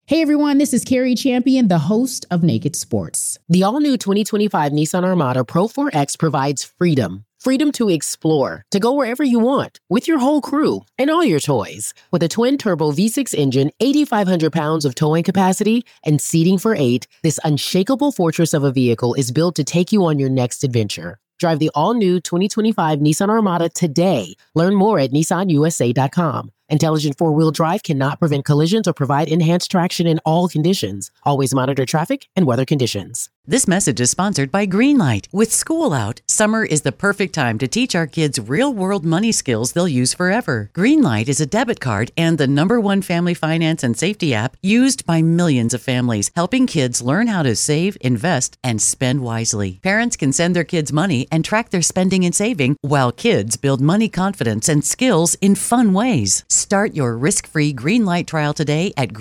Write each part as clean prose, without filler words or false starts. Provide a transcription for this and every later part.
Hey everyone, this is Carrie Champion, the host of Naked Sports. The all-new 2025 Nissan Armada Pro 4X provides freedom. Freedom to explore, to go wherever you want, with your whole crew and all your toys. With a twin-turbo V6 engine, 8,500 pounds of towing capacity, and seating for 8, this unshakable fortress of a vehicle is built to take you on your next adventure. Drive the all-new 2025 Nissan Armada today. Learn more at nissanusa.com. Intelligent four-wheel drive cannot prevent collisions or provide enhanced traction in all conditions. Always monitor traffic and weather conditions. This message is sponsored by Greenlight. With school out, summer is the perfect time to teach our kids real-world money skills they'll use forever. Greenlight is a debit card and the #1 family finance and safety app used by millions of families, helping kids learn how to save, invest, and spend wisely. Parents can send their kids money and track their spending and saving, while kids build money confidence and skills in fun ways. Start your risk-free Greenlight trial today at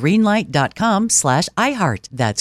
greenlight.com/iHeart. That's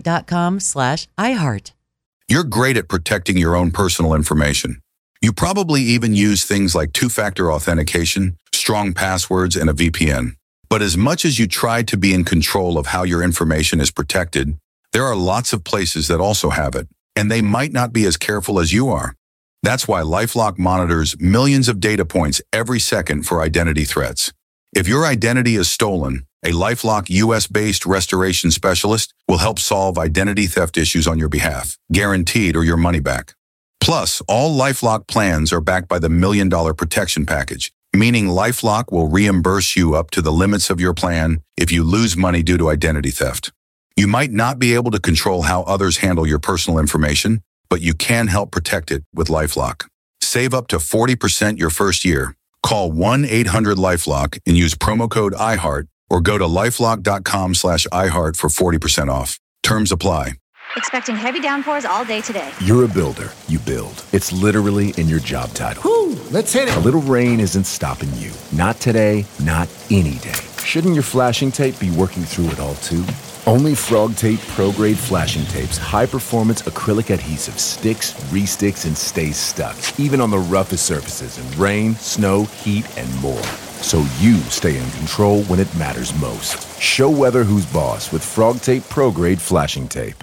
greenlight.com/iHeart. You're great at protecting your own personal information. You probably even use things like two-factor authentication, strong passwords, and a VPN. But as much as you try to be in control of how your information is protected, there are lots of places that also have it, and they might not be as careful as you are. That's why LifeLock monitors millions of data points every second for identity threats. If your identity is stolen, a LifeLock US-based restoration specialist will help solve identity theft issues on your behalf, guaranteed or your money back. Plus, all LifeLock plans are backed by the $1 Million Protection Package, meaning LifeLock will reimburse you up to the limits of your plan if you lose money due to identity theft. You might not be able to control how others handle your personal information, but you can help protect it with LifeLock. Save up to 40% your first year. Call 1-800-LifeLock and use promo code iHeart or go to lifelock.com/iHeart for 40% off. Terms apply. Expecting heavy downpours all day today. You're a builder. You build. It's literally in your job title. Whew, let's hit it. A little rain isn't stopping you. Not today, not any day. Shouldn't your flashing tape be working through it all too? Only Frog Tape Pro Grade flashing tapes, high-performance acrylic adhesive sticks, re-sticks, and stays stuck, even on the roughest surfaces in rain, snow, heat, and more. So you stay in control when it matters most. Show weather who's boss with Frog Tape Pro Grade flashing tape.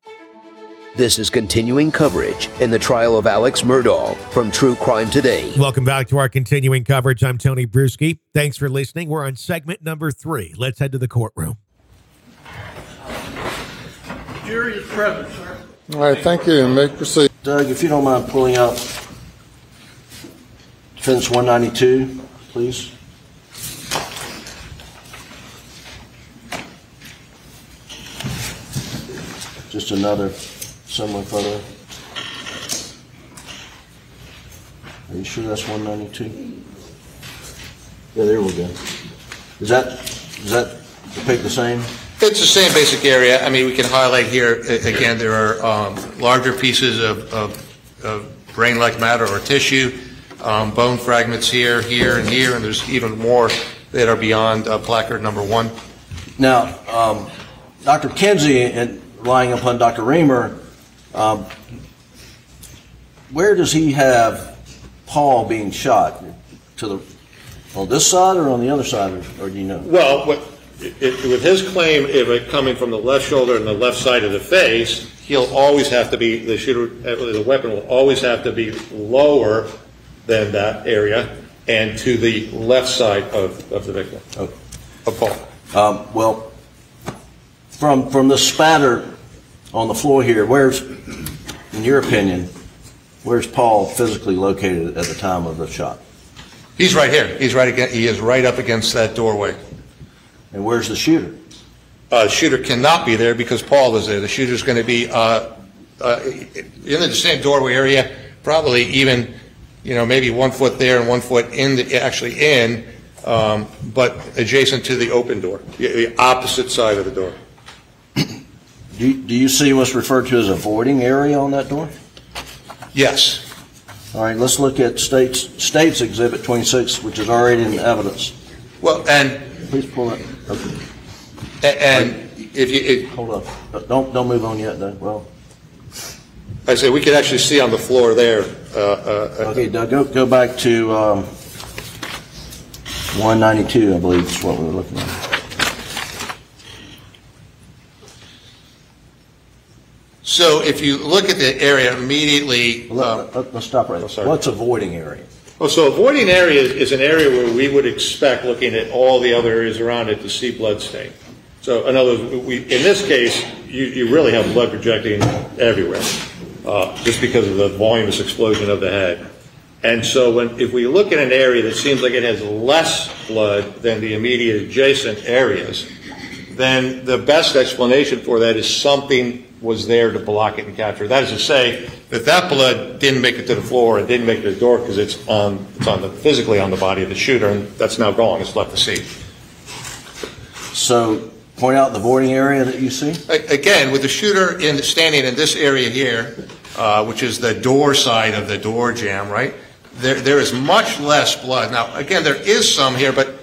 This is continuing coverage in the trial of Alex Murdaugh from True Crime Today. Welcome back to our continuing coverage. I'm Tony Bruschi. Thanks for listening. We're on segment number 3. Let's head to the courtroom. Jury is present, sir. All right, thank you. You may proceed. Doug, if you don't mind pulling up defense 192, please. Just another similar photo. Are you sure that's 192? Yeah, there we go. Does that depict the same? It's the same basic area. I mean, we can highlight here, again, there are larger pieces of brain-like matter or tissue, bone fragments here, and here, and there's even more that are beyond placard number 1. Now, Dr. Kinsey, and relying upon Dr. Reamer, where does he have Paul being shot? On this side or on the other side, or do you know? Well, with his claim of it coming from the left shoulder and the left side of the face, he'll always have to be, the weapon will always have to be lower than that area and to the left side of the victim, of Paul. Well, from the spatter on the floor here, where's, in your opinion, where's Paul physically located at the time of the shot? He's right here. He is right up against that doorway. And where's the shooter? The shooter cannot be there because Paul is there. The shooter's going to be in the same doorway area, probably even, maybe 1 foot there and 1 foot in, but adjacent to the open door, the opposite side of the door. Do you see what's referred to as a voiding area on that door? Yes. All right, let's look at State's Exhibit 26, which is already in evidence. Well, and please pull it. Okay. And if you hold up, don't move on yet, though. Well, I say we could actually see on the floor there. Okay, Doug, go back to 192, I believe is what we were looking at. So if you look at the area immediately... Let's stop right there. What's avoiding area? Oh, so avoiding area is an area where we would expect, looking at all the other areas around it, to see blood stain. So in other words, in this case, you really have blood projecting everywhere, just because of the voluminous explosion of the head. And so if we look at an area that seems like it has less blood than the immediate adjacent areas, then the best explanation for that is something was there to block it and capture. That is to say that blood didn't make it to the floor and didn't make it to the door because it's physically on the body of the shooter, and that's now gone. It's left the seat. So point out the voiding area that you see. Again, with the shooter standing in this area here, which is the door side of the door jamb, right? There is much less blood. Now, again, there is some here, but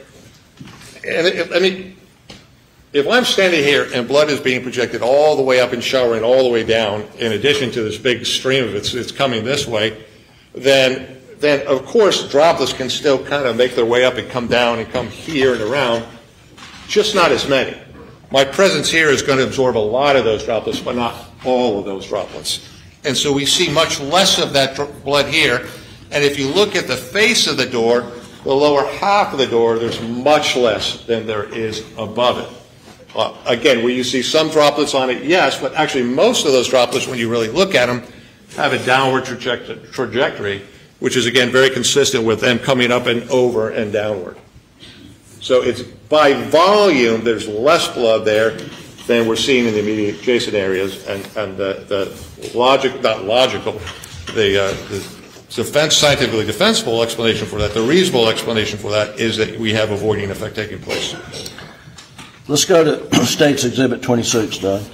if I'm standing here and blood is being projected all the way up and showering all the way down, in addition to this big stream of it's coming this way, then of course droplets can still kind of make their way up and come down and come here and around, just not as many. My presence here is going to absorb a lot of those droplets, but not all of those droplets. And so we see much less of that blood here. And if you look at the face of the door, the lower half of the door, there's much less than there is above it. Again, will you see some droplets on it? Yes, but actually most of those droplets, when you really look at them, have a downward trajectory, which is, again, very consistent with them coming up and over and downward. So it's by volume, there's less blood there than we're seeing in the immediate adjacent areas, and the scientifically defensible explanation for that, the reasonable explanation for that, is that we have a voiding effect taking place. Let's go to State's Exhibit 26, Doug.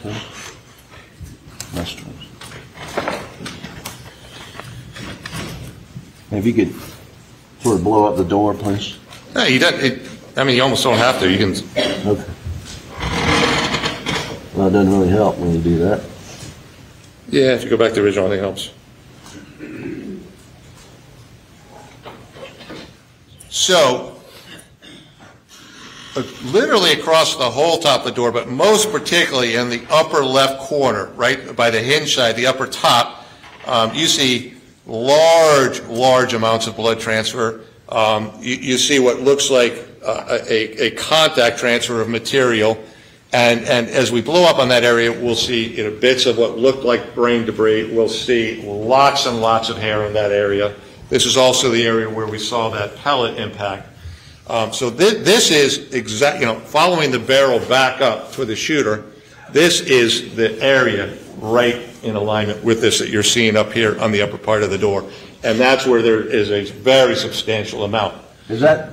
If you could sort of blow up the door, please. No, you almost don't have to. You can. Okay. Well, it doesn't really help when you do that. Yeah, if you go back to the original, I think it helps. So, literally across the whole top of the door, but most particularly in the upper left corner, right by the hinge side, the upper top, you see large amounts of blood transfer. You see what looks like a contact transfer of material. And as we blow up on that area, we'll see bits of what looked like brain debris. We'll see lots and lots of hair in that area. This is also the area where we saw that pellet impact. So this is following the barrel back up for the shooter. This is the area right in alignment with this that you're seeing up here on the upper part of the door, and that's where there is a very substantial amount. Does that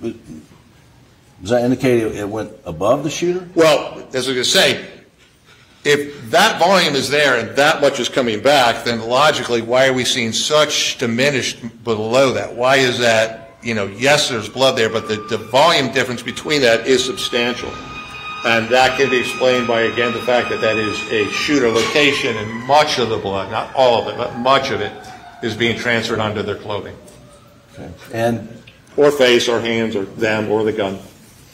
indicate it went above the shooter? Well, as I was going to say, if that volume is there and that much is coming back, then logically, why are we seeing such diminished below that? Why is that? Yes, there's blood there, but the volume difference between that is substantial. And that can be explained by, again, the fact that that is a shooter location, and much of the blood, not all of it, but much of it, is being transferred onto their clothing. Okay. Or face, or hands, or them, or the gun.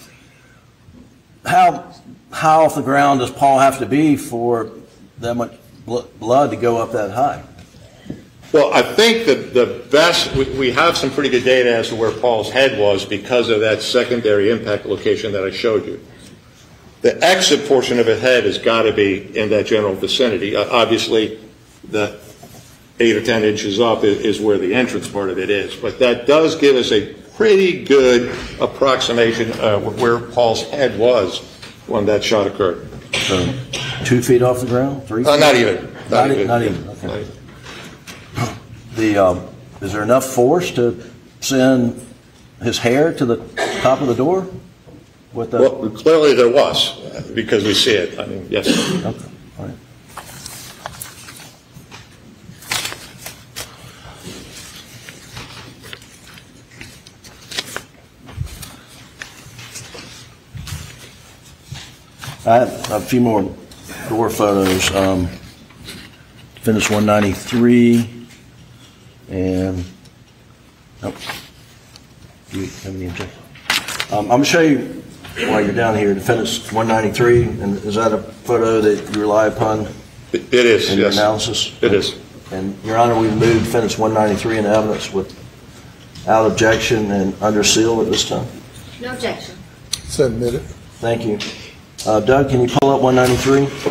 How off the ground does Paul have to be for that much blood to go up that high? Well, I think that the best, we have some pretty good data as to where Paul's head was because of that secondary impact location that I showed you. The exit portion of his head has got to be in that general vicinity. Obviously, the 8 or 10 inches up is where the entrance part of it is. But that does give us a pretty good approximation of where Paul's head was when that shot occurred. So 2 feet off the ground? 3 feet? Not even. Not even. Okay. Not even. Is there enough force to send his hair to the top of the door? Well, clearly there was, because we see it. Yes. Okay. All right. I have a few more door photos. Finish 193. And nope. Do you have any objection? I'm going to show you while you're down here. Defendant's 193, and is that a photo that you rely upon It is, in yes. your analysis? It is. And, Your Honor, we moved Fence 193 into evidence without objection and under seal at this time. No objection. Submitted. Thank you. Doug, can you pull up 193?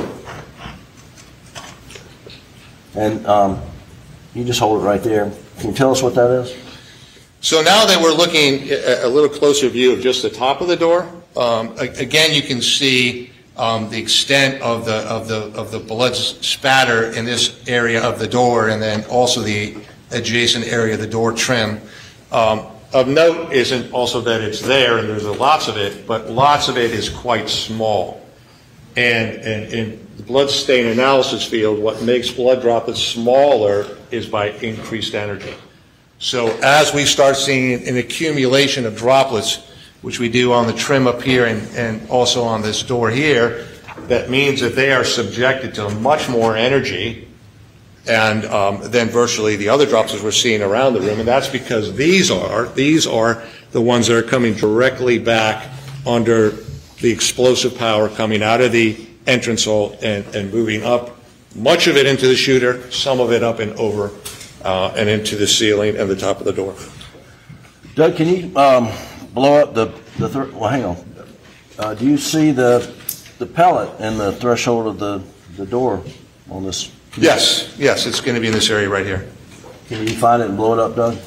And you just hold it right there. Can you tell us what that is? So now that we're looking at a little closer view of just the top of the door, again, you can see the extent of the blood spatter in this area of the door, and then also the adjacent area of the door trim. Of note isn't also that it's there, and there's lots of it, but lots of it is quite small. And in the blood stain analysis field, what makes blood droplets smaller is by increased energy. So as we start seeing an accumulation of droplets, which we do on the trim up here and also on this door here, that means that they are subjected to much more energy and than virtually the other droplets we're seeing around the room. And that's because these are the ones that are coming directly back under the explosive power coming out of the entrance hole and moving up, much of it into the shooter, some of it up and over and into the ceiling and the top of the door. Doug, can you blow up well, hang on. Do you see the pellet in the threshold of the door on this? Yes, it's going to be in this area right here. Can you find it and blow it up, Doug?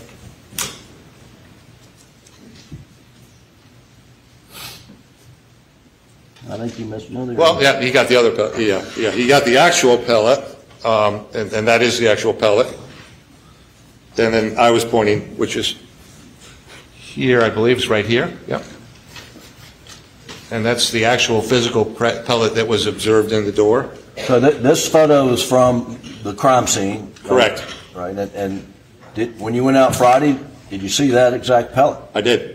I think you missed another. Well, yeah, he got the other pellet. Yeah, he got the actual pellet, and that is the actual pellet. And then I was pointing, which is here, I believe, is right here. Yep. And that's the actual physical pellet that was observed in the door. So this photo is from the crime scene. Correct. Right. And when you went out Friday, did you see that exact pellet? I did.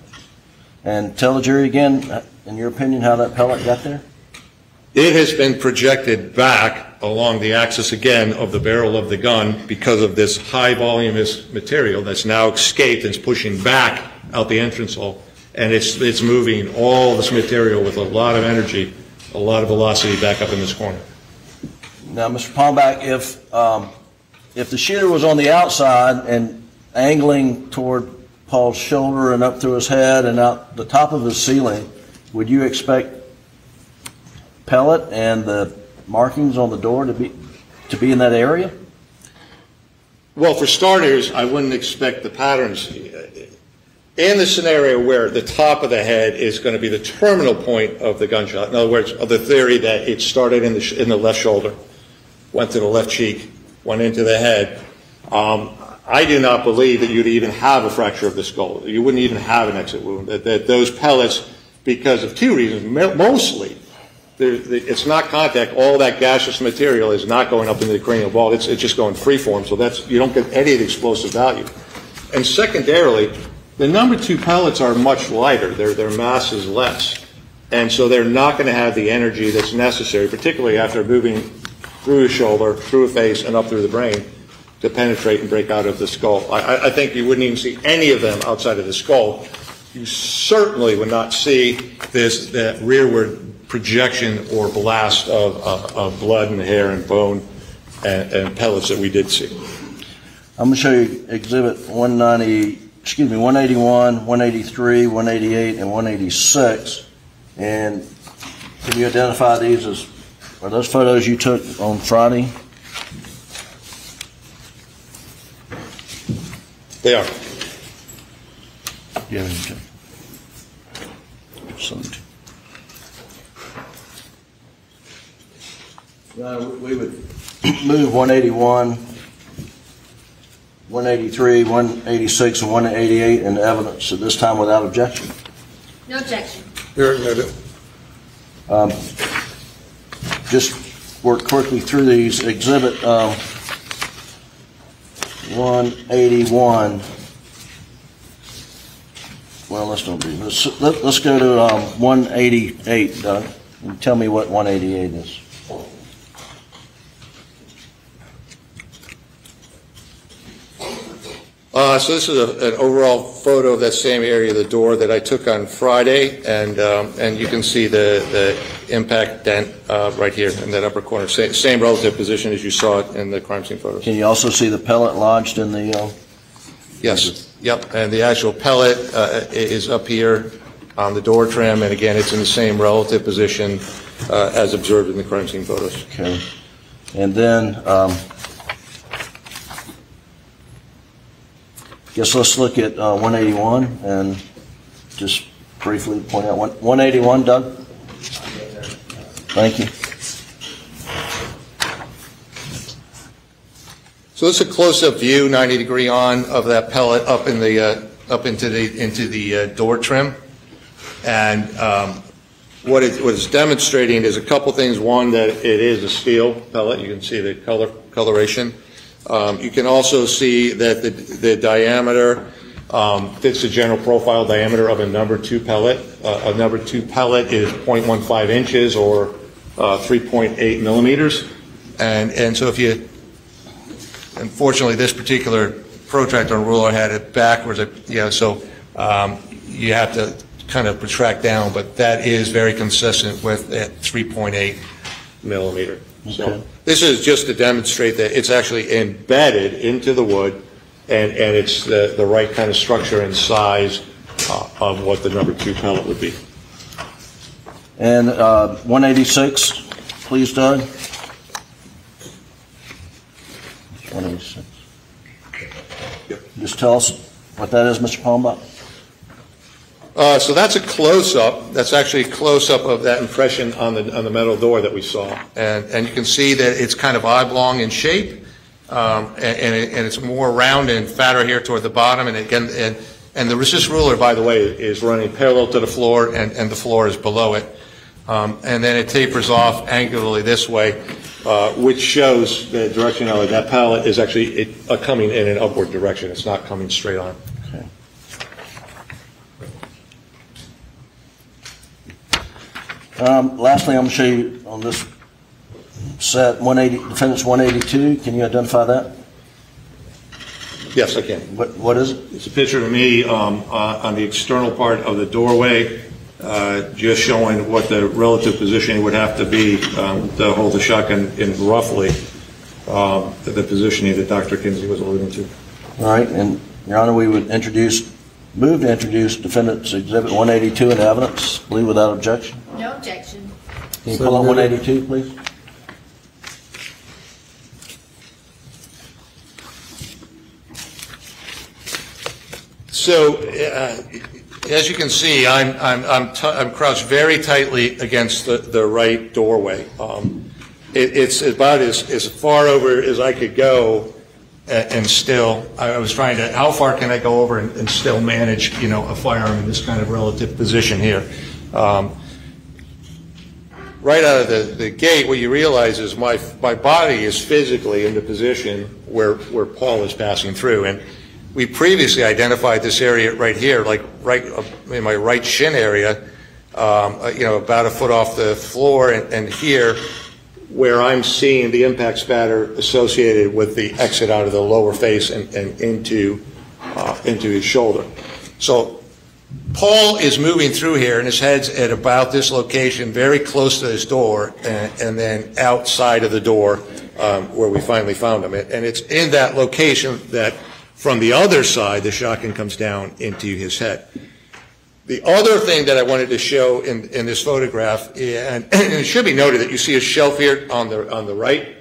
And tell the jury again, in your opinion, how that pellet got there? It has been projected back along the axis again of the barrel of the gun because of this high voluminous material that's now escaped and is pushing back out the entrance hole. And it's moving all this material with a lot of energy, a lot of velocity back up in this corner. Now, Mr. Palmbach, if the shooter was on the outside and angling toward Paul's shoulder and up through his head and out the top of his ceiling, would you expect pellet and the markings on the door to be in that area? Well, for starters, I wouldn't expect the patterns. In the scenario where the top of the head is going to be the terminal point of the gunshot, in other words, of the theory that it started in the left shoulder, went to the left cheek, went into the head, I do not believe that you'd even have a fracture of the skull. You wouldn't even have an exit wound. That those pellets, because of two reasons, mostly, it's not contact. All that gaseous material is not going up into the cranial vault. It's just going freeform, so you don't get any of the explosive value. And secondarily, the number 2 pellets are much lighter. Their mass is less. And so they're not going to have the energy that's necessary, particularly after moving through a shoulder, through a face, and up through the brain to penetrate and break out of the skull. I think you wouldn't even see any of them outside of the skull. You certainly would not see that rearward projection or blast of blood and hair and bone and pellets that we did see. I'm going to show you Exhibit 181, 183, 188, and 186. And can you identify these are those photos you took on Friday? They are. Yeah. We would move 181, 183, 186, and 188 into evidence at this time without objection. No objection. You're admitted. Just work quickly through these. Exhibit 181. Well, let's don't do this. Let's go to 188, Doug, and tell me what 188 is. So this is an overall photo of that same area of the door that I took on Friday, and you can see the impact dent right here in that upper corner. Same relative position as you saw it in the crime scene photos. Can you also see the pellet lodged in the? Yes. Yep. And the actual pellet is up here on the door trim, and again, it's in the same relative position as observed in the crime scene photos. Okay. And then, guess let's look at 181 and just briefly point out 181, Doug. Thank you. So this is a close-up view, 90-degree on, of that pellet up in the into the door trim, and what it's demonstrating is a couple things. One, that it is a steel pellet. You can see the coloration. You can also see that the diameter fits the general profile diameter of a number 2 pellet. A number 2 pellet is 0.15 inches or 3.8 millimeters, and so if you, unfortunately, this particular protractor and ruler had it backwards. So you have to kind of protract down, but that is very consistent with that 3.8 millimeter. Okay. So this is just to demonstrate that it's actually embedded into the wood, and it's the right kind of structure and size of what the number 2 pellet would be. And 186, please, Doug. 186. Yep. Just tell us what that is, Mr. Palmbach. So that's a close-up. That's actually a close-up of that impression on the metal door that we saw, and you can see that it's kind of oblong in shape, and it's more round and fatter here toward the bottom. And again, and the resist ruler, by the way, is running parallel to the floor, and the floor is below it, and then it tapers off angularly this way, which shows the directionality. That pallet is actually coming in an upward direction. It's not coming straight on. Lastly, I'm going to show you on this set, defendant's 182. Can you identify that? Yes, I can. What is it? It's a picture of me on the external part of the doorway, just showing what the relative positioning would have to be to hold the shotgun in roughly the positioning that Dr. Kinsey was alluding to. All right, and Your Honor, we would move to introduce Defendant's Exhibit 182 into evidence. Please, without objection. No objection. Can you pull on 182, please? So, as you can see, I'm crouched very tightly against the right doorway. It's about as far over as I could go, and still, I was trying to, how far can I go over and still manage, a firearm in this kind of relative position here. Right out of the gate, what you realize is my body is physically in the position where Paul is passing through, and we previously identified this area right here, like right in my right shin area, about a foot off the floor, and here, where I'm seeing the impact spatter associated with the exit out of the lower face and into his shoulder. So Paul is moving through here, and his head's at about this location, very close to this door, and then outside of the door where we finally found him. And it's in that location that, from the other side, the shotgun comes down into his head. The other thing that I wanted to show in this photograph, and it should be noted that you see a shelf here on the right,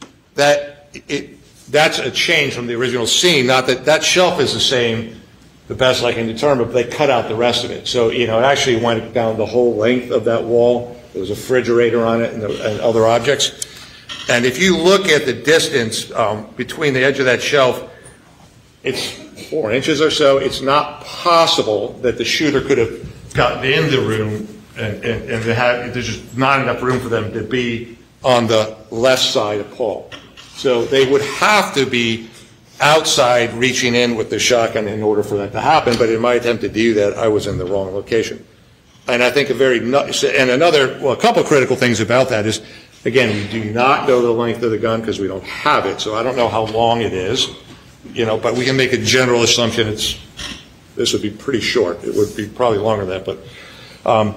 that's a change from the original scene. Not that shelf is the same, the best I can determine, but they cut out the rest of it. So, it actually went down the whole length of that wall. There was a refrigerator on it and other objects. And if you look at the distance between the edge of that shelf, it's 4 inches or so. It's not possible that the shooter could have gotten in the room, and there's just not enough room for them to be on the left side of Paul. So they would have to be outside reaching in with the shotgun in order for that to happen, but in my attempt to do that, I was in the wrong location. And I think a couple critical things about that is, again, we do not know the length of the gun because we don't have it, so I don't know how long it is. but we can make a general assumption this would be pretty short. It would be probably longer than that, but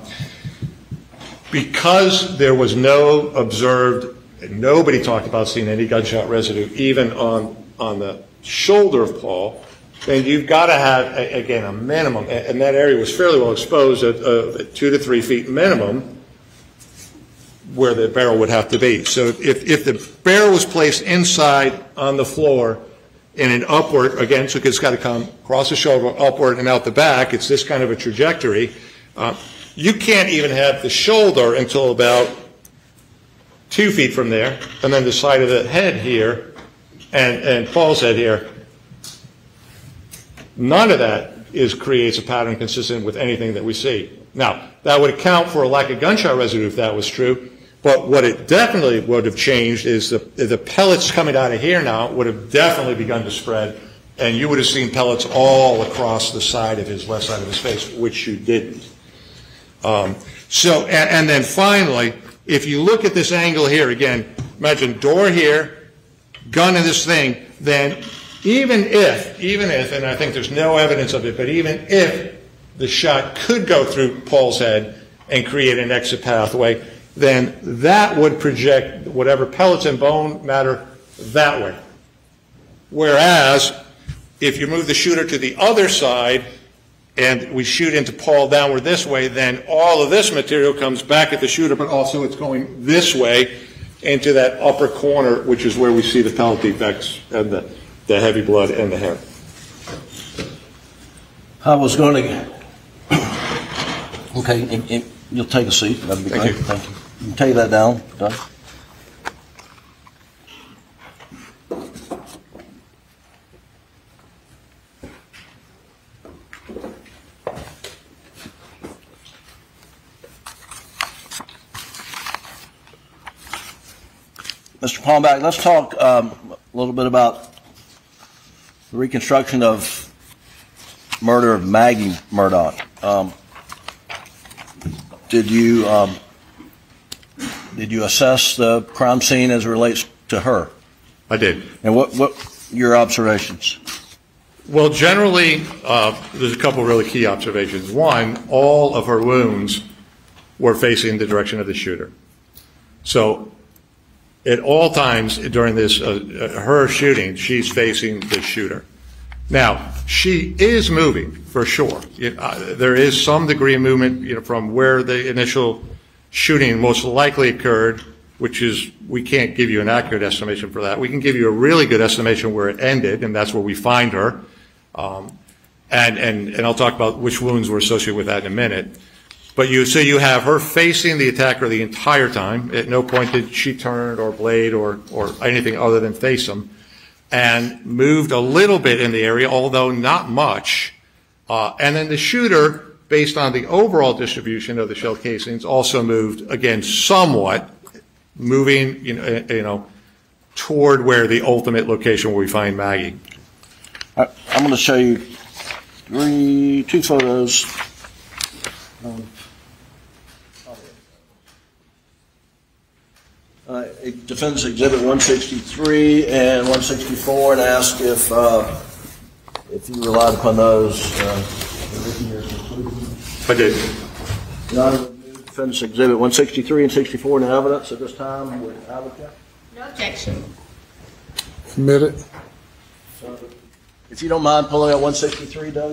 because there was no observed, nobody talked about seeing any gunshot residue, even on the shoulder of Paul, then you've got to have, again, a minimum, and that area was fairly well exposed at 2 to 3 feet minimum, where the barrel would have to be. So if the barrel was placed inside on the floor in an upward, again, so it's got to come across the shoulder, upward and out the back, it's this kind of a trajectory, you can't even have the shoulder until about 2 feet from there, and then the side of the head here, and Paul's head here. None of that creates a pattern consistent with anything that we see. Now, that would account for a lack of gunshot residue if that was true, but what it definitely would have changed is the pellets coming out of here now would have definitely begun to spread, and you would have seen pellets all across the side of his left side of his face, which you didn't. And then finally, if you look at this angle here, again, imagine door here, gun in this thing, then even if, and I think there's no evidence of it, but even if the shot could go through Paul's head and create an exit pathway, then that would project whatever pellets and bone matter that way. Whereas, if you move the shooter to the other side and we shoot into Paul downward this way, then all of this material comes back at the shooter, but also it's going this way into that upper corner, which is where we see the pellet defects and the heavy blood and the hair. I was going to... Okay, and you'll take a seat. That'd be great. Thank you. You can take that down, Doug. Mr. Palmbach, let's talk a little bit about the reconstruction of murder of Maggie Murdaugh. Did you assess the crime scene as it relates to her? I did. And what your observations? Well, generally, there's a couple really key observations. One, all of her wounds were facing the direction of the shooter. So at all times during this, her shooting, she's facing the shooter. Now, she is moving, for sure. There is some degree of movement, from where the initial shooting most likely occurred, which is, we can't give you an accurate estimation for that. We can give you a really good estimation where it ended, and that's where we find her. And I'll talk about which wounds were associated with that in a minute. But so you have her facing the attacker the entire time. At no point did she turn or blade or anything other than face him, and moved a little bit in the area, although not much. And then the shooter, based on the overall distribution of the shell casings, also moved, again, somewhat, moving, toward where the ultimate location where we find Maggie. I'm going to show you two photos. Defendants Exhibit 163 and 164, and ask if you relied upon those in your conclusion. I did. Your Honor, Defendants Exhibit 163 and 64 in evidence at this time with advocate. No objection. Submitted. So, if you don't mind pulling out 163, Doug.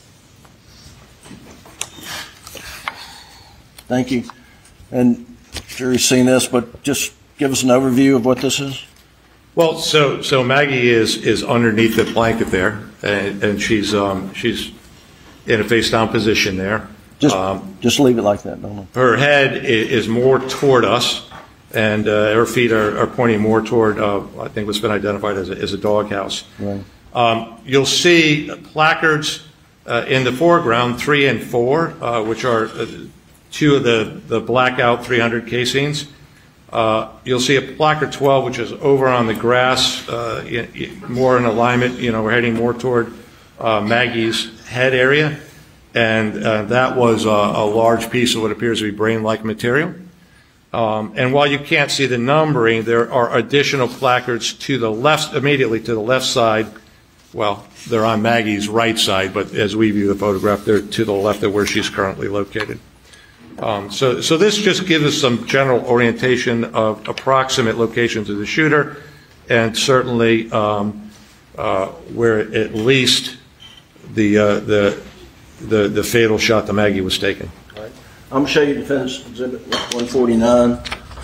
Thank you. And jury's seen this, but just give us an overview of what this is. Well, so Maggie is underneath the blanket there, and she's in a face down position there. Just leave it like that. Don't her head is more toward us, and her feet are pointing more toward I think what's been identified as a doghouse. Right. You'll see placards in the foreground, 3 and 4, which are two of the blackout 300 casings. You'll see a placard 12, which is over on the grass, more in alignment. We're heading more toward Maggie's head area, and that was a large piece of what appears to be brain-like material. And while you can't see the numbering, there are additional placards to the left, immediately to the left side, well, they're on Maggie's right side, but as we view the photograph, they're to the left of where she's currently located. So this just gives us some general orientation of approximate locations of the shooter, and certainly where at least the fatal shot to Maggie was taken. All right. I'm going to show you Defense Exhibit 149.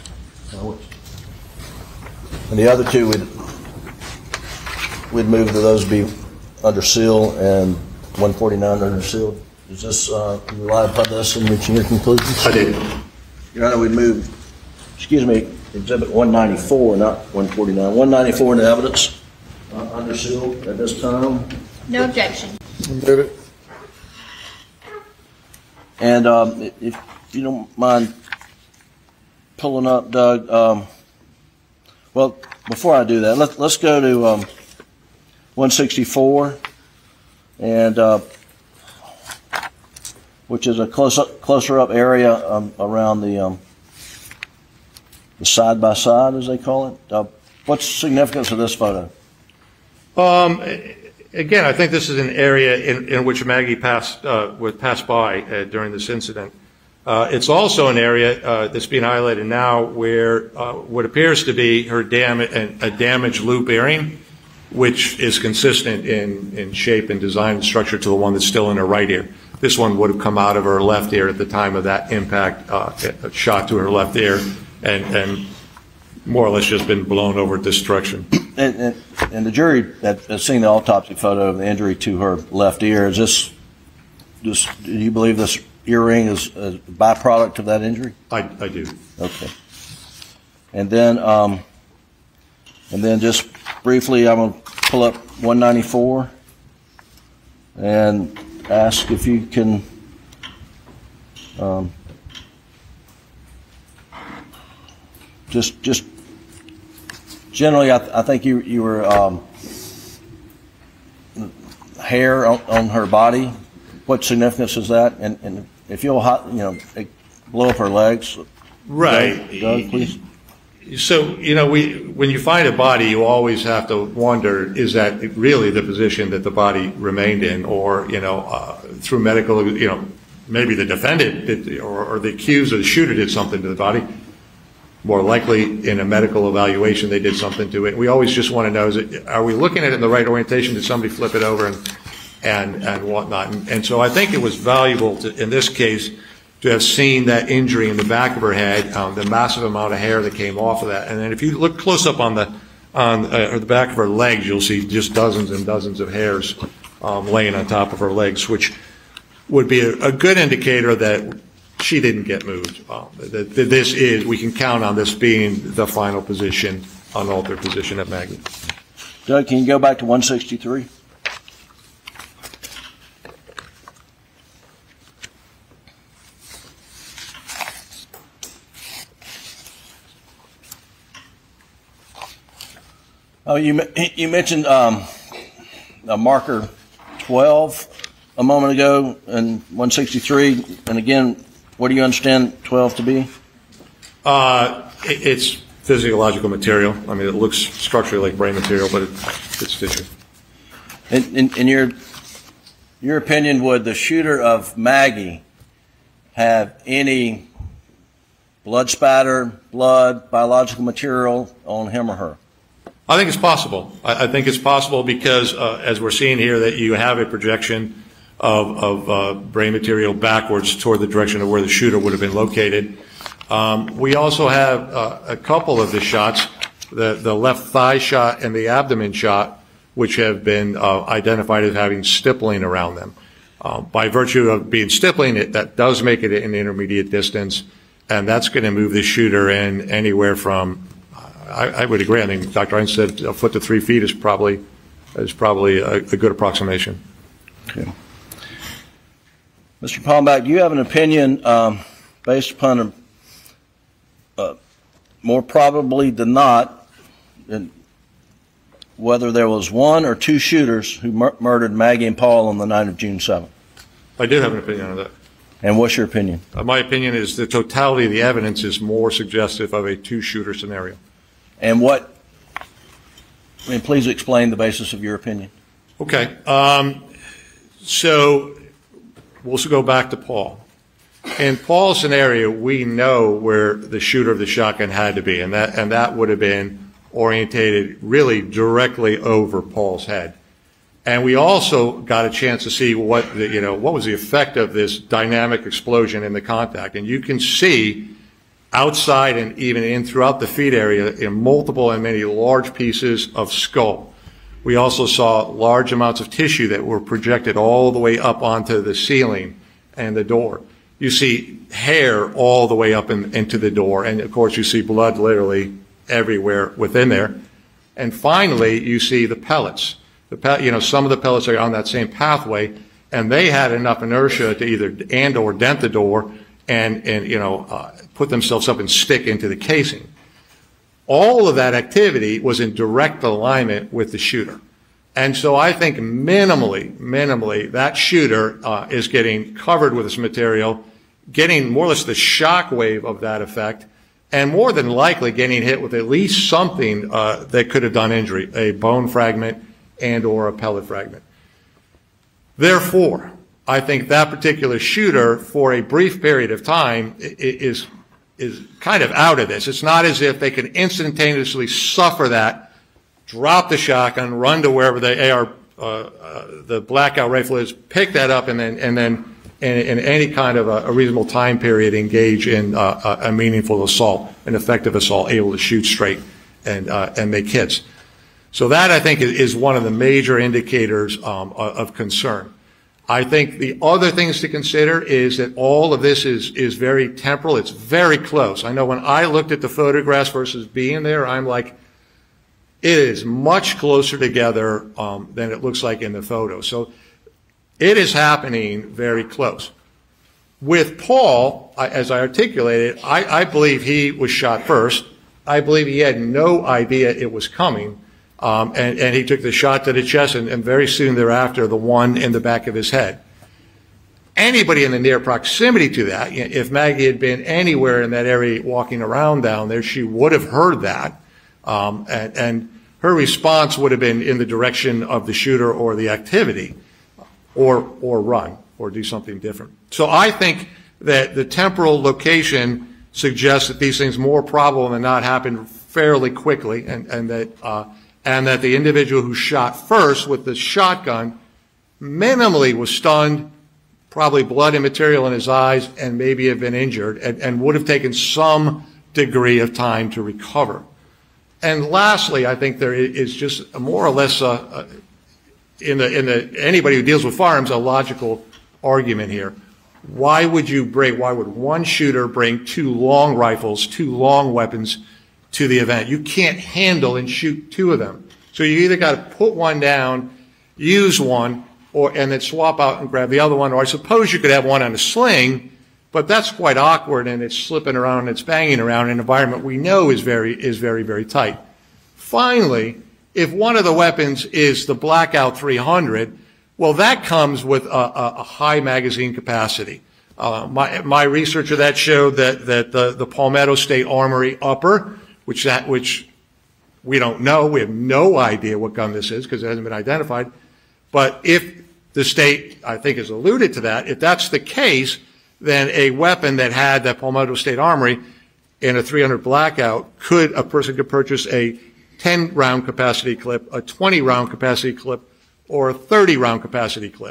And the other two, we'd move to those be under seal and 149 under seal. Is this, you rely upon this in reaching your conclusions? I did. Your Honor, we move, Exhibit 194, not 149. 194 in the evidence under seal at this time. No objection. Admitted. And if you don't mind pulling up, Doug, well, before I do that, let's go to 164, and which is a closer up area around the side by side, as they call it. What's the significance of this photo? Again, I think this is an area in which Maggie passed by during this incident. It's also an area that's being highlighted now where what appears to be a damaged loop earring, which is consistent in shape and design and structure to the one that's still in her right ear. This one would have come out of her left ear at the time of that impact, shot to her left ear, and more or less just been blown over this direction. And the jury has seen the autopsy photo of the injury to her left ear. Do you believe this earring is a byproduct of that injury? I do. Okay. And then just briefly, I'm going to pull up 194 and ask if you can just generally, I think you were hair on her body. What significance is that? And if you'll blow up her legs, right? Doug, please. So, when you find a body, you always have to wonder, is that really the position that the body remained in? Or, through medical, maybe the defendant did, or the accused or the shooter did something to the body. More likely, in a medical evaluation, they did something to it. We always just want to know, are we looking at it in the right orientation? Did somebody flip it over and whatnot? And so I think it was valuable in this case, to have seen that injury in the back of her head, the massive amount of hair that came off of that. And then if you look close up on the back of her legs, you'll see just dozens and dozens of hairs laying on top of her legs, which would be a good indicator that she didn't get moved. That we can count on this being the final position, unaltered position of Maggie. Doug, can you go back to 163? Oh, you mentioned a marker 12 a moment ago in 163, and again, what do you understand 12 to be? It's physiological material. I mean, it looks structurally like brain material, but it's tissue. In your opinion, would the shooter of Maggie have any blood spatter, blood, biological material on him or her? I think it's possible. I think it's possible because, as we're seeing here, that you have a projection of brain material backwards toward the direction of where the shooter would have been located. We also have a couple of the shots, the left thigh shot and the abdomen shot, which have been identified as having stippling around them. By virtue of being stippling, that does make it an intermediate distance, and that's going to move the shooter in anywhere from, I would agree. I think Dr. Einstein said a foot to 3 feet is probably a good approximation. Okay. Mr. Palmbach, do you have an opinion based upon more probably than not whether there was one or two shooters who murdered Maggie and Paul on the night of June 7th? I do have an opinion on that. And what's your opinion? My opinion is the totality of the evidence is more suggestive of a two-shooter scenario. And please explain the basis of your opinion. Okay. So we'll also go back to Paul. In Paul's scenario, we know where the shooter of the shotgun had to be, and that would have been orientated really directly over Paul's head. And we also got a chance to see what was the effect of this dynamic explosion in the contact. And you can see outside and even in throughout the feet area in multiple and many large pieces of skull. We also saw large amounts of tissue that were projected all the way up onto the ceiling and the door. You see hair all the way up into the door, and of course you see blood literally everywhere within there. And finally, you see the pellets. Some of the pellets are on that same pathway, and they had enough inertia to either or dent the door and put themselves up and stick into the casing. All of that activity was in direct alignment with the shooter. And so I think minimally, that shooter is getting covered with this material, getting more or less the shock wave of that effect, and more than likely getting hit with at least something that could have done injury, a bone fragment and or a pellet fragment. Therefore, I think that particular shooter, for a brief period of time, is kind of out of this. It's not as if they can instantaneously suffer that, drop the shotgun, run to wherever the blackout rifle is, pick that up, and then in any kind of a reasonable time period engage in a meaningful assault, an effective assault, able to shoot straight and make hits. So that, I think, is one of the major indicators of concern. I think the other things to consider is that all of this is very temporal. It's very close. I know when I looked at the photographs versus being there, I'm like, it is much closer together than it looks like in the photo. So it is happening very close. With Paul, as I articulated, I believe he was shot first. I believe he had no idea it was coming. And he took the shot to the chest and very soon thereafter the one in the back of his head. Anybody in the near proximity to that, if Maggie had been anywhere in that area walking around down there, she would have heard that. And her response would have been in the direction of the shooter or the activity, or run, or do something different. So I think that the temporal location suggests that these things more probable than not happen fairly quickly, and that the individual who shot first with the shotgun minimally was stunned, probably blood and material in his eyes, and maybe have been injured, and would have taken some degree of time to recover. And lastly, I think there is just more or less anybody who deals with firearms, a logical argument here. Why would one shooter bring two long rifles, two long weapons to the event? You can't handle and shoot two of them. So you either got to put one down, use one, and then swap out and grab the other one. Or I suppose you could have one on a sling, but that's quite awkward, and it's slipping around and it's banging around in an environment we know is very, very tight. Finally, if one of the weapons is the Blackout 300, well, that comes with a high magazine capacity. My research of that showed that the Palmetto State Armory upper, which we don't know, we have no idea what gun this is because it hasn't been identified. But if the state, I think, has alluded to that, if that's the case, then a weapon that had that Palmetto State Armory in a 300 Blackout, a person could purchase a 10-round capacity clip, a 20-round capacity clip, or a 30-round capacity clip.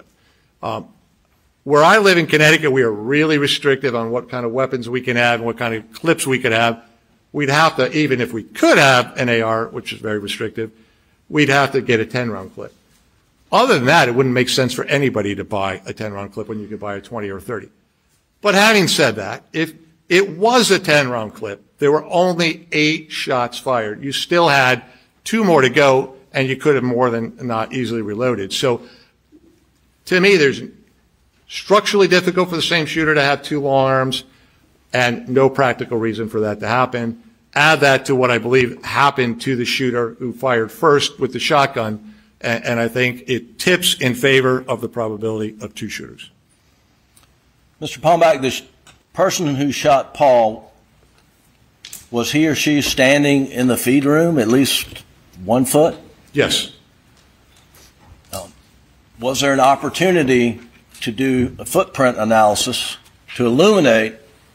Where I live in Connecticut, we are really restrictive on what kind of weapons we can have and what kind of clips we could have. We'd have to, even if we could have an AR, which is very restrictive, we'd have to get a 10-round clip. Other than that, it wouldn't make sense for anybody to buy a 10-round clip when you could buy a 20 or 30. But having said that, if it was a 10-round clip, there were only 8 shots fired. You still had 2 more to go, and you could have more than not easily reloaded. So to me, there's structurally difficult for the same shooter to have 2 long arms and no practical reason for that to happen. Add that to what I believe happened to the shooter who fired first with the shotgun, and I think it tips in favor of the probability of 2 shooters. Mr. Palmbach, the person who shot Paul, was he or she standing in the feed room at least 1 foot? Yes. was there an opportunity to do a footprint analysis to illuminate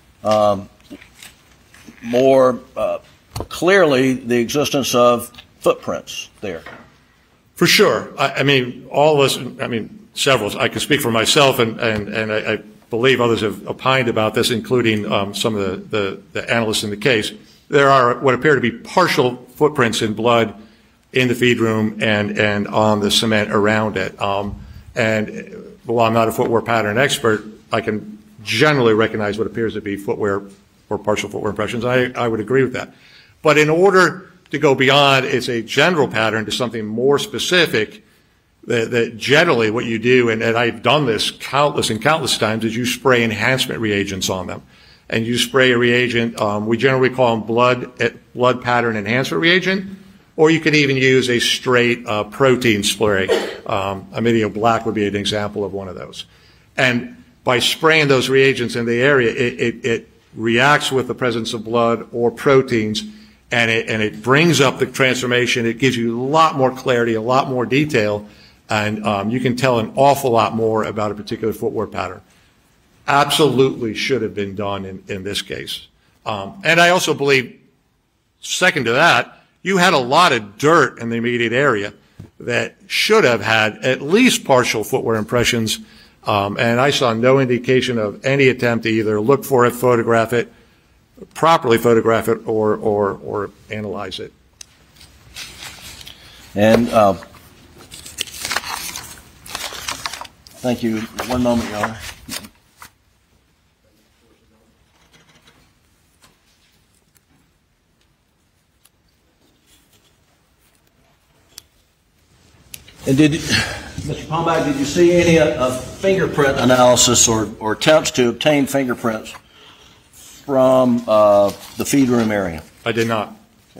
more clearly the existence of footprints there? For sure. I mean, all of us, several, I can speak for myself, and I believe others have opined about this, including some of the analysts in the case. There are what appear to be partial footprints in blood in the feed room and on the cement around it. And while I'm not a footwear pattern expert, I can generally recognize what appears to be footwear or partial footwear impressions. I would agree with that. But in order to go beyond it's a general pattern to something more specific, that generally what you do, and I've done this countless times, is you spray enhancement reagents on them. And you spray a reagent, we generally call them blood pattern enhancement reagent, or you can even use a straight protein spray. Amidio Black would be an example of one of those. And by spraying those reagents in the area, it reacts with the presence of blood or proteins, and it brings up the transformation. It gives you a lot more clarity, a lot more detail, and you can tell an awful lot more about a particular footwear pattern. Absolutely should have been done in this case. And I also believe, second to that, you had a lot of dirt in the immediate area that should have had at least partial footwear impressions, and I saw no indication of any attempt to either look for it, photograph it, properly photograph it, or analyze it. And thank you. One moment, Your Honor. And Mr. Palmbach, did you see any fingerprint analysis or attempts to obtain fingerprints from the feed room area? I did not.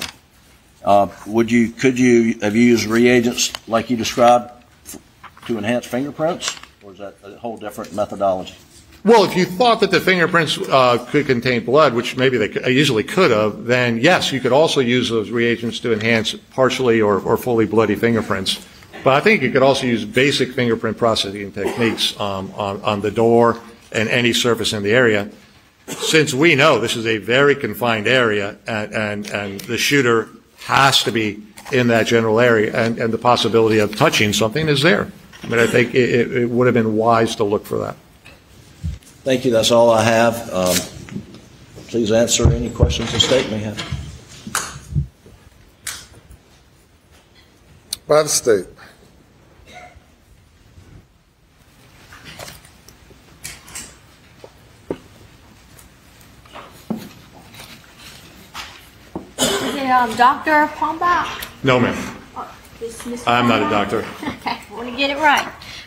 Okay. Could you have used reagents like you described to enhance fingerprints, or is that a whole different methodology? Well, if you thought that the fingerprints could contain blood, which maybe they easily could have, then yes, you could also use those reagents to enhance partially or fully bloody fingerprints. But I think you could also use basic fingerprint processing techniques on the door and any surface in the area. Since we know this is a very confined area and the shooter has to be in that general area and the possibility of touching something is there. I mean, I think it would have been wise to look for that. Thank you. That's all I have. Please answer any questions the state may have. By the state. Dr. Palmbach? No, ma'am. I'm not a doctor. Okay, I want to get it right.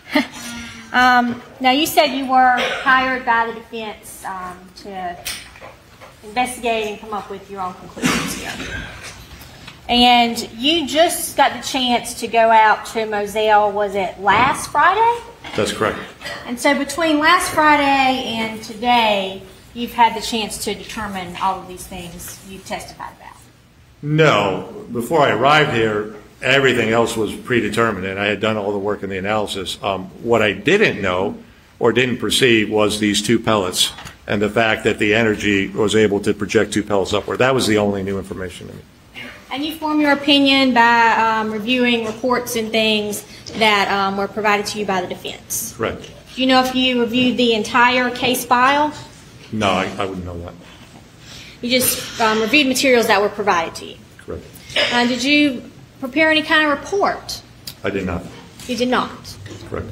Now, you said you were hired by the defense to investigate and come up with your own conclusions here. And you just got the chance to go out to Moselle, was it last Friday? That's correct. And so between last Friday and today, you've had the chance to determine all of these things you've testified about. No. Before I arrived here, everything else was predetermined, and I had done all the work in the analysis. What I didn't know or didn't perceive was these two pellets and the fact that the energy was able to project two pellets upward. That was the only new information to me. And you form your opinion by reviewing reports and things that were provided to you by the defense. Correct. Do you know if you reviewed the entire case file? No, I wouldn't know that. You just reviewed materials that were provided to you. Correct. Did you prepare any kind of report? I did not. You did not? Correct.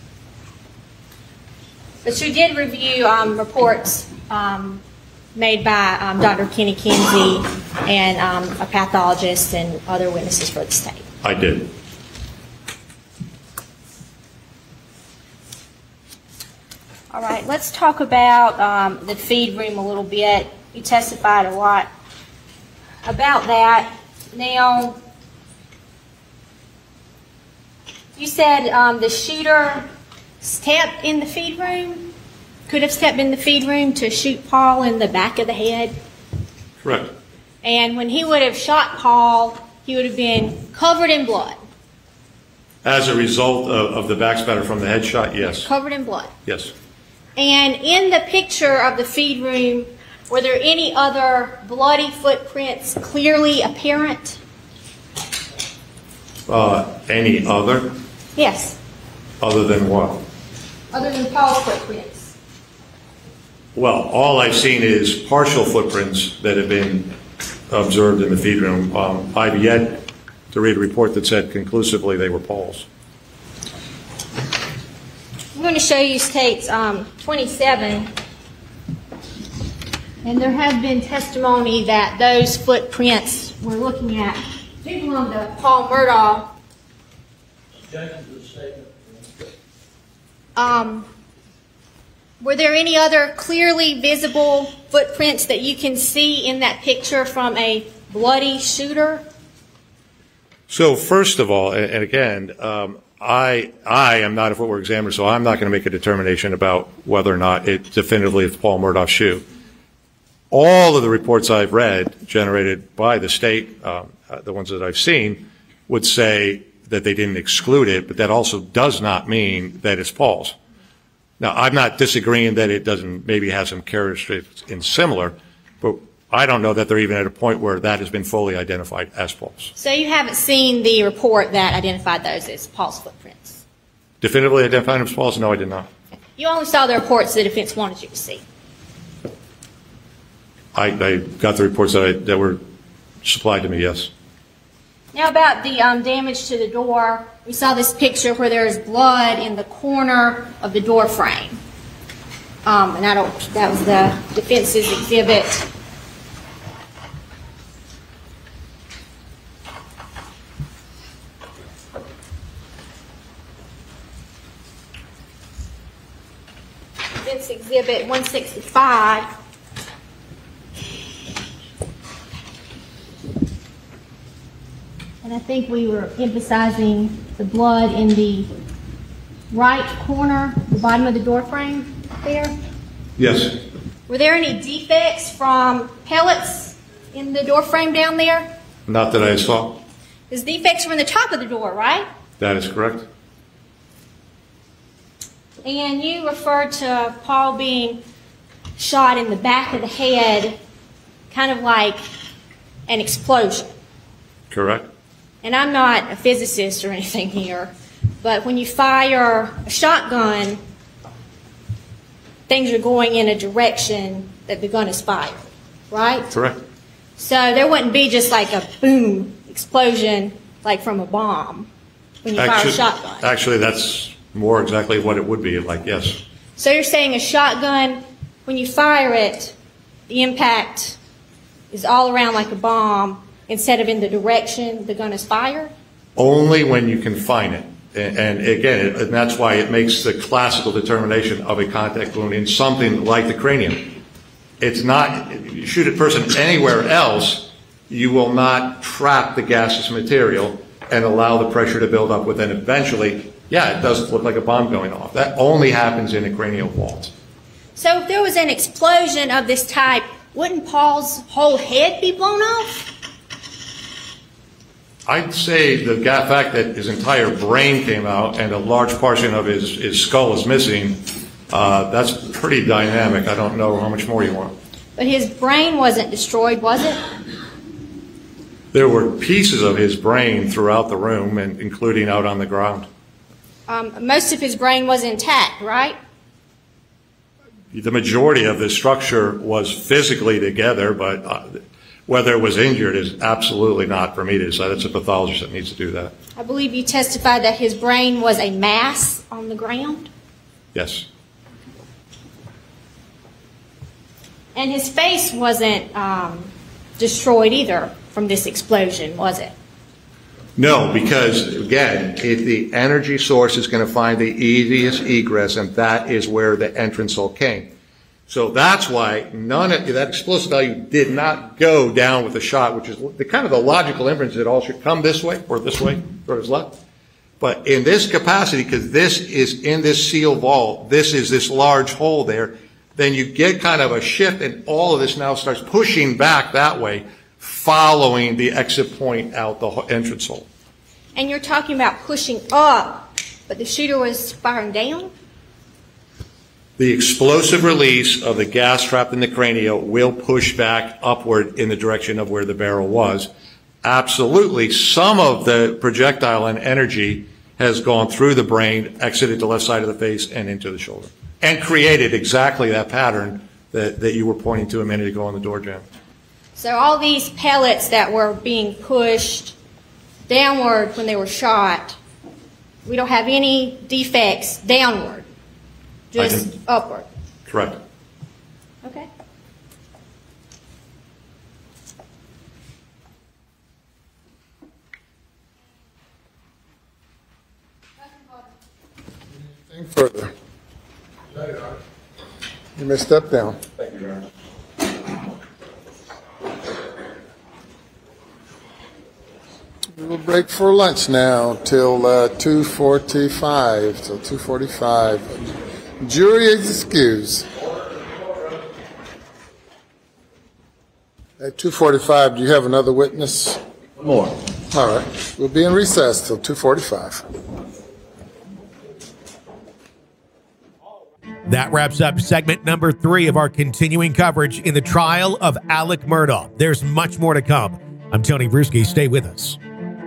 But you did review reports made by Dr. Kenny Kinsey and a pathologist and other witnesses for the state. I did. All right, let's talk about the feed room a little bit. You testified a lot about that. Now, you said the shooter stepped in the feed room, could have stepped in the feed room to shoot Paul in the back of the head. Correct. And when he would have shot Paul, he would have been covered in blood. As a result of the backspatter from the headshot, yes. Covered in blood. Yes. And in the picture of the feed room, were there any other bloody footprints clearly apparent? Any other? Yes. Other than what? Other than Paul's footprints? Well, all I've seen is partial footprints that have been observed in the feed room. I've yet to read a report that said conclusively they were Paul's. I'm going to show you tapes 27. And there have been testimony that those footprints we're looking at belong to Paul Murdaugh. Were there any other clearly visible footprints that you can see in that picture from a bloody shooter? So first of all, and again, I am not a footwear examiner, so I'm not going to make a determination about whether or not it definitively is Paul Murdaugh's shoe. All of the reports I've read generated by the state, the ones that I've seen, would say that they didn't exclude it, but that also does not mean that it's Paul's. Now, I'm not disagreeing that it doesn't maybe have some characteristics in similar, but I don't know that they're even at a point where that has been fully identified as Paul's. So you haven't seen the report that identified those as Paul's footprints? Definitively identified as Paul's? No, I did not. You only saw the reports the defense wanted you to see? I got the reports that were supplied to me, yes. Now about the damage to the door, we saw this picture where there's blood in the corner of the door frame. And that was the defense's exhibit. Defense exhibit 165. And I think we were emphasizing the blood in the right corner, the bottom of the door frame there. Yes. Were there any defects from pellets in the door frame down there? Not that I saw. There's defects from the top of the door, right? That is correct. And you referred to Paul being shot in the back of the head, kind of like an explosion. Correct. And I'm not a physicist or anything here, but when you fire a shotgun, things are going in a direction that the gun is fired, right? Correct. So there wouldn't be just like a boom explosion like from a bomb when you fire a shotgun. Actually, that's more exactly what it would be like, yes. So you're saying a shotgun, when you fire it, the impact is all around like a bomb, instead of in the direction the gun is fired? Only when you confine it. And again, and that's why it makes the classical determination of a contact wound in something like the cranium. It's not, you shoot a person anywhere else, you will not trap the gaseous material and allow the pressure to build up within eventually, yeah, it does look like a bomb going off. That only happens in a cranial vault. So if there was an explosion of this type, wouldn't Paul's whole head be blown off? I'd say the fact that his entire brain came out and a large portion of his skull is missing, that's pretty dynamic. I don't know how much more you want. But his brain wasn't destroyed, was it? There were pieces of his brain throughout the room, and including out on the ground. Most of his brain was intact, right? The majority of the structure was physically together, but whether it was injured is absolutely not for me to decide. It's a pathologist that needs to do that. I believe you testified that his brain was a mass on the ground? Yes. And his face wasn't destroyed either from this explosion, was it? No, because, again, the energy source is going to find the easiest egress, and that is where the entrance hole came. So that's why none of that explosive value did not go down with a shot, which is the kind of the logical inference that all should come this way or this left. But in this capacity, because this is in this seal vault, this is this large hole there, then you get kind of a shift, and all of this now starts pushing back that way, following the exit point out the entrance hole. And you're talking about pushing up, but the shooter was firing down? The explosive release of the gas trapped in the cranial will push back upward in the direction of where the barrel was. Absolutely. Some of the projectile and energy has gone through the brain, exited the left side of the face, and into the shoulder, and created exactly that pattern that you were pointing to a minute ago on the door jam. So all these pellets that were being pushed downward when they were shot, we don't have any defects downward, just upward. Correct. Okay. Anything further? You may step down. Thank you, Your Honor. We will break for lunch now till 2:45. Till 2:45. Jury is excused. At 2:45, do you have another witness? One more. All right. We'll be in recess till 2:45. That wraps up segment number 3 of our continuing coverage in the trial of Alec Murdaugh. There's much more to come. I'm Tony Bruschi. Stay with us.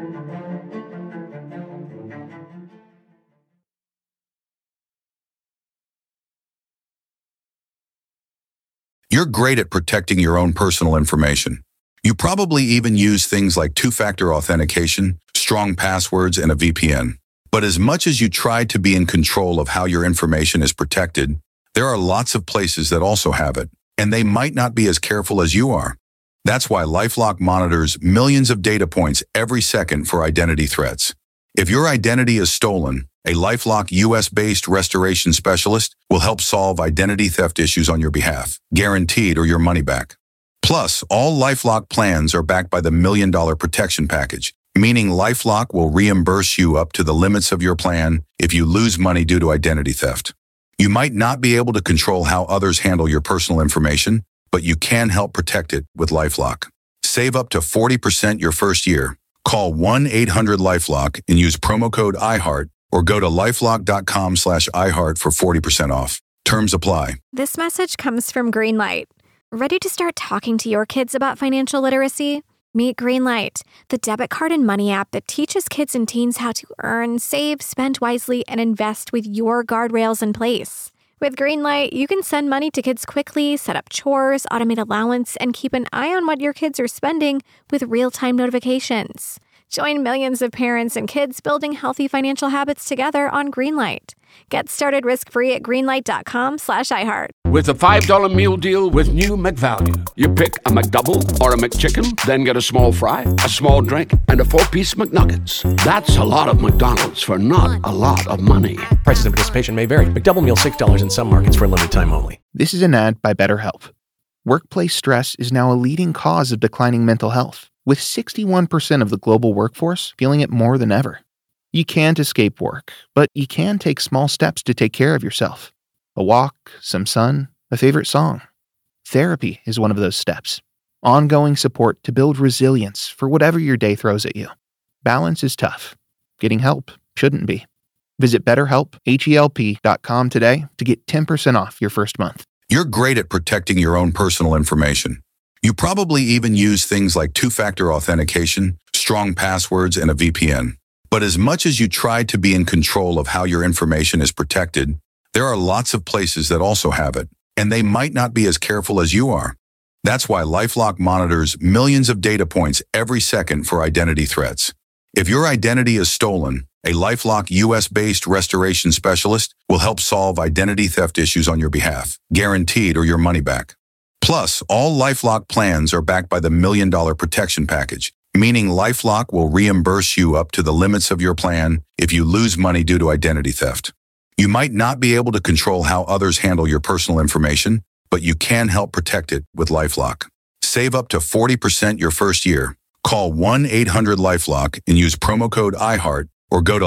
You're great at protecting your own personal information. You probably even use things like two-factor authentication, strong passwords, and a VPN. But as much as you try to be in control of how your information is protected, there are lots of places that also have it, and they might not be as careful as you are. That's why LifeLock monitors millions of data points every second for identity threats. If your identity is stolen, a LifeLock US-based restoration specialist will help solve identity theft issues on your behalf, guaranteed or your money back. Plus, all LifeLock plans are backed by the $1 Million Protection Package, meaning LifeLock will reimburse you up to the limits of your plan if you lose money due to identity theft. You might not be able to control how others handle your personal information, but you can help protect it with LifeLock. Save up to 40% your first year. Call 1-800-LifeLock and use promo code iHeart or go to lifelock.com/iHeart for 40% off. Terms apply. This message comes from Greenlight. Ready to start talking to your kids about financial literacy? Meet Greenlight, the debit card and money app that teaches kids and teens how to earn, save, spend wisely, and invest with your guardrails in place. With Greenlight, you can send money to kids quickly, set up chores, automate allowance, and keep an eye on what your kids are spending with real-time notifications. Join millions of parents and kids building healthy financial habits together on Greenlight. Get started risk-free at greenlight.com/iHeart. With a $5 meal deal with new McValue. You pick a McDouble or a McChicken, then get a small fry, a small drink, and a 4-piece McNuggets. That's a lot of McDonald's for not a lot of money. Prices and participation may vary. McDouble meal $6 in some markets for a limited time only. This is an ad by BetterHelp. Workplace stress is now a leading cause of declining mental health, with 61% of the global workforce feeling it more than ever. You can't escape work, but you can take small steps to take care of yourself. A walk, some sun, a favorite song. Therapy is one of those steps. Ongoing support to build resilience for whatever your day throws at you. Balance is tough. Getting help shouldn't be. Visit BetterHelp.com today to get 10% off your first month. You're great at protecting your own personal information. You probably even use things like two-factor authentication, strong passwords, and a VPN. But as much as you try to be in control of how your information is protected, there are lots of places that also have it, and they might not be as careful as you are. That's why LifeLock monitors millions of data points every second for identity threats. If your identity is stolen, a LifeLock US-based restoration specialist will help solve identity theft issues on your behalf, guaranteed or your money back. Plus, all LifeLock plans are backed by the $1 Million Protection Package, meaning LifeLock will reimburse you up to the limits of your plan if you lose money due to identity theft. You might not be able to control how others handle your personal information, but you can help protect it with LifeLock. Save up to 40% your first year. Call 1-800-LifeLock and use promo code iHeart or go to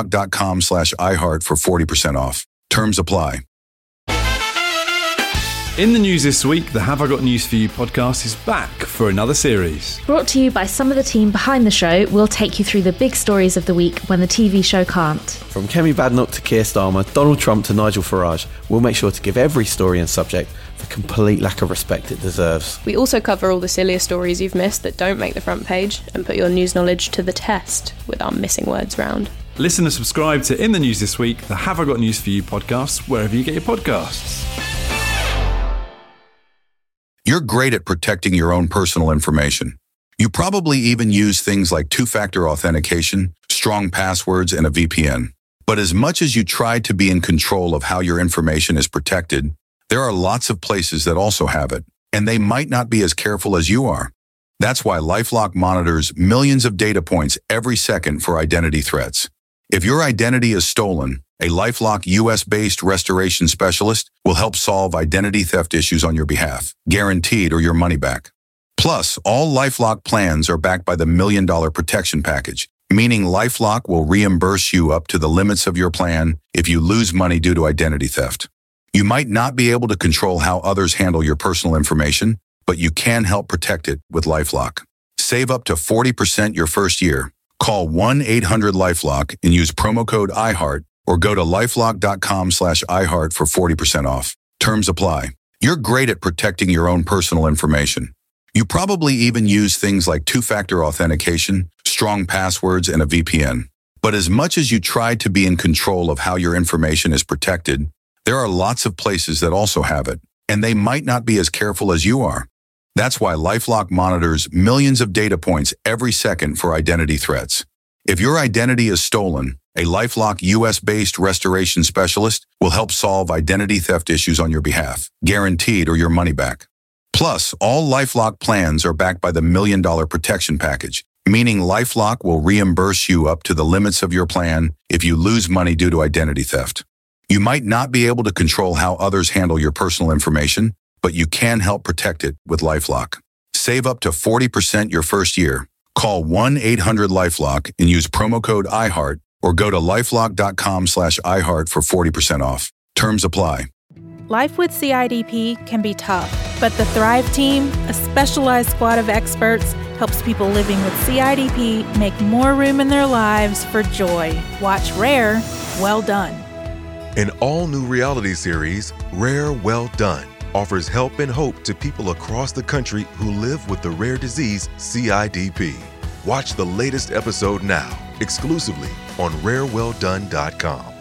lifelock.com/iHeart for 40% off. Terms apply. In the news this week, the Have I Got News For You podcast is back for another series. Brought to you by some of the team behind the show, we'll take you through the big stories of the week when the TV show can't. From Kemi Badnoch to Keir Starmer, Donald Trump to Nigel Farage, we'll make sure to give every story and subject the complete lack of respect it deserves. We also cover all the sillier stories you've missed that don't make the front page and put your news knowledge to the test with our missing words round. Listen and subscribe to In the News This Week, the Have I Got News For You podcast, wherever you get your podcasts. You're great at protecting your own personal information. You probably even use things like two-factor authentication, strong passwords, and a VPN. But as much as you try to be in control of how your information is protected, there are lots of places that also have it, and they might not be as careful as you are. That's why LifeLock monitors millions of data points every second for identity threats. If your identity is stolen, a LifeLock US-based restoration specialist will help solve identity theft issues on your behalf, guaranteed or your money back. Plus, all LifeLock plans are backed by the $1 Million Protection Package, meaning LifeLock will reimburse you up to the limits of your plan if you lose money due to identity theft. You might not be able to control how others handle your personal information, but you can help protect it with LifeLock. Save up to 40% your first year. Call 1-800-LifeLock and use promo code iHeart or go to lifelock.com/iHeart for 40% off. Terms apply. You're great at protecting your own personal information. You probably even use things like two-factor authentication, strong passwords, and a VPN. But as much as you try to be in control of how your information is protected, there are lots of places that also have it, and they might not be as careful as you are. That's why LifeLock monitors millions of data points every second for identity threats. If your identity is stolen, a LifeLock US-based restoration specialist will help solve identity theft issues on your behalf, guaranteed or your money back. Plus, all LifeLock plans are backed by the $1 Million Protection Package, meaning LifeLock will reimburse you up to the limits of your plan if you lose money due to identity theft. You might not be able to control how others handle your personal information, but you can help protect it with LifeLock. Save up to 40% your first year. Call 1-800-LifeLock and use promo code iHeart or go to lifelock.com/iHeart for 40% off. Terms apply. Life with CIDP can be tough, but the Thrive Team, a specialized squad of experts, helps people living with CIDP make more room in their lives for joy. Watch Rare, Well Done. An all-new reality series, Rare Well Done, offers help and hope to people across the country who live with the rare disease CIDP. Watch the latest episode now, exclusively on rarewelldone.com.